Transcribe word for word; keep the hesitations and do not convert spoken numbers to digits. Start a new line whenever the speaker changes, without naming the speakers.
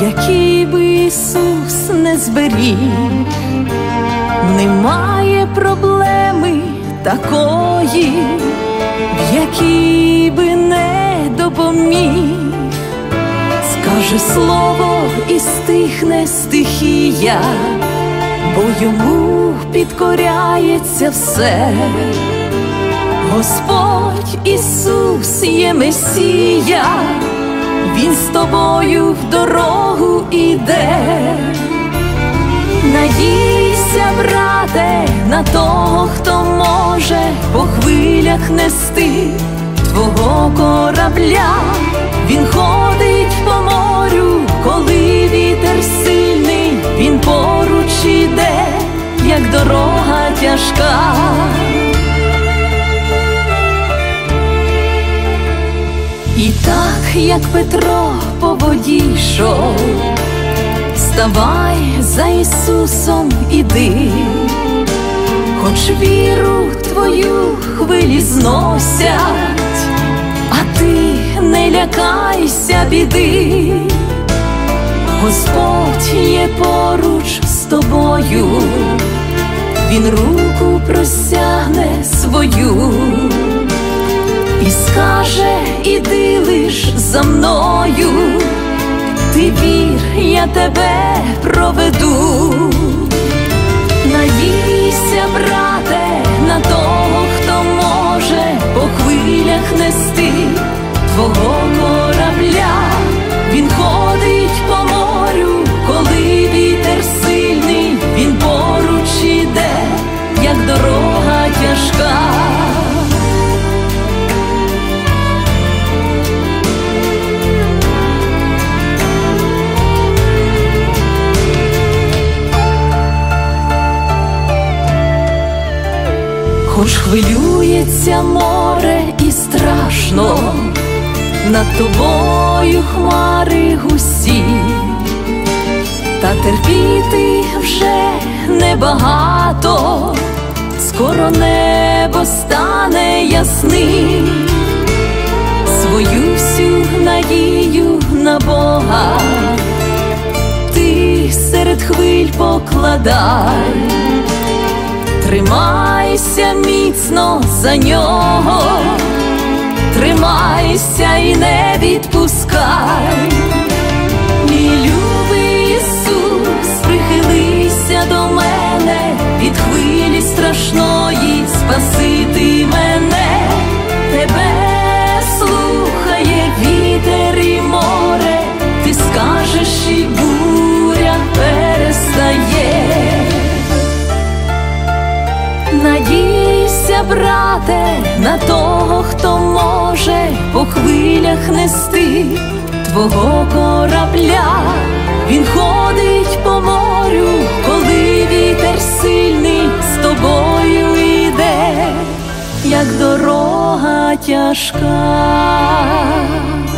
який би Ісус не зберіг, немає проблеми такої, в якій би не допоміг. Скаже слово і стихне стихія, бо йому підкоряється все. Господь Ісус є Месія, Він з тобою в дорогу іде. Надійся, брате, на того, хто може по хвилях нести твого корабля. Він ходить по морю, коли вітер сильний, він поруч іде, як дорога тяжка. І так, як Петро по воді йшов, ставай за Ісусом іди, хоч віру твою хвилі зносять, а ти не лякайся біди. Господь є поруч з тобою, Він руку простягне свою і скаже: іди лиш за мною, ти вір, я тебе проведу. Надійся, брате, на того, хто може по хвилях нести твого корабля. Він ходить по морю, коли вітер сильний, він поруч іде, як дорога тяжка. Хоч хвилюється море і страшно, над тобою хмари густі, та терпіти вже небагато, скоро небо стане ясним. Свою всю надію на Бога ти серед хвиль покладай, тримайся міцно за нього, тримайся і не відпускай. Мій любий Ісус, прихилися до мене, від хвилі страшної спасити мене. Тебе слухає вітер і море, ти скажеш і буря перестає. Надійся, брате, на того, хто може по хвилях нести твого корабля. Він ходить по морю, коли вітер сильний, з тобою іде, як дорога тяжка.